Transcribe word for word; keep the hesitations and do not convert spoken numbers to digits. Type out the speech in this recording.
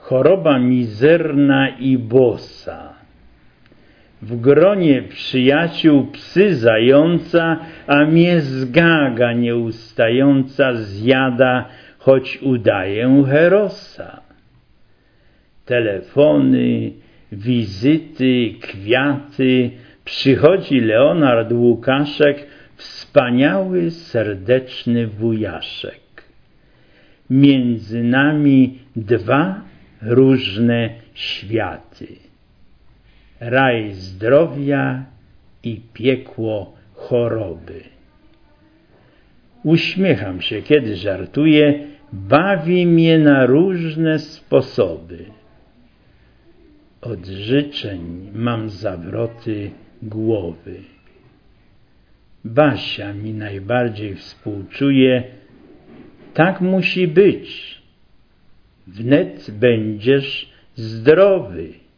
choroba mizerna i bosa. W gronie przyjaciół psy zająca, a mnie zgaga nieustająca zjada, choć udaję herosa. Telefony, wizyty, kwiaty, przychodzi Leonard Łukaszek, wspaniały, serdeczny wujaszek. Między nami dwa różne światy. Raj zdrowia i piekło choroby. Uśmiecham się, kiedy żartuję, bawi mnie na różne sposoby. Od życzeń mam zawroty głowy. Basia mi najbardziej współczuje, tak musi być. Wnet będziesz zdrowy.